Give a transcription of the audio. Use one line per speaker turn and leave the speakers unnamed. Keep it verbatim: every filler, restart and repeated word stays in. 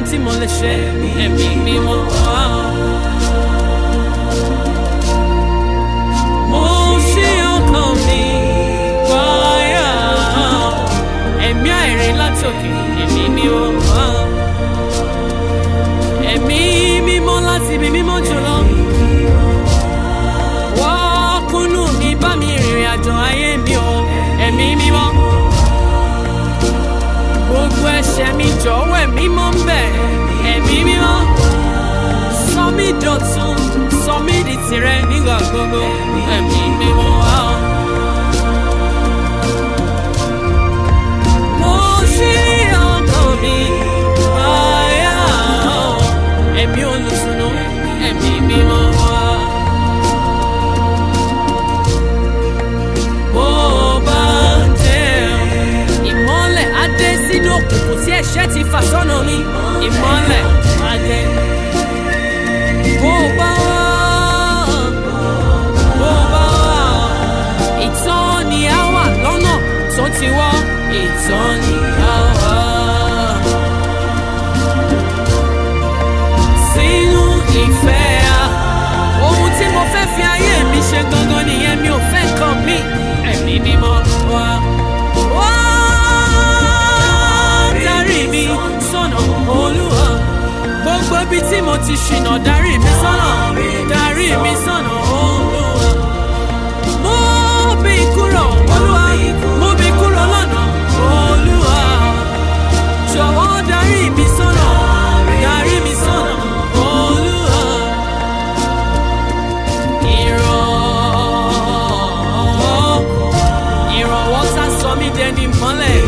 tí mo lè ṣe ẹ̀mí mímọ́ wá. Mo ṣí ọkàn mi wáyà ẹ̀mí àìrí látòkè ẹ̀mí mímọ́ wá. Ẹ̀mí mímọ́ láti ibi mímọ́ jùlọ. Wọ́n kúnnú mi bá mi rìnrìn àjò ayé mi o ẹ̀mí mímọ́. Gbogbo ẹ̀ṣẹ̀ mi jọ̀wọ́ ẹ̀mí mímọ́ ń bẹ̀ ẹ̀mí mímọ́. Sọ mí dọ̀tun sọ mí di tìrẹ nígbà gbogbo ẹ̀mí mímọ́ wá. Mo ṣí ọkàn mi wáyà ẹ̀mí olùtùnú ẹ̀mí mímọ́ wá. Bó bá jẹ́ ìmọ́lẹ̀ á dé sínú òkùnkùn tí ẹ̀ṣẹ̀ ti fà sọ́nà mi ìmọ́lẹ̀ á dé. Bó bá wá bó bá wá ìtọ́ni á wà lọ́nà tó ti wọ́ ìtọ́ni á wà. Sínú ìfẹ́ a ohun tí mo fẹ́ fi ayé mi ṣe gangan nìyẹn mi ò fẹ́ kàn mí ẹ̀mí mímọ́ wá. Wá darí mi sọ́nà Olúwa gbogbo ibi tí mo ti ṣìnà darí mi sọ́nà darí mi sọ́nà Olúwa. Mú bí kúrò Olúwa mú bí kúrò lọ́nà Olúwa jọ̀wọ́ darí mi sọ́nà darí mi sọ́nà Olúwa. Ìrànwọ́ ìrànwọ́ tá sọ mí dẹni mọ́lẹ̀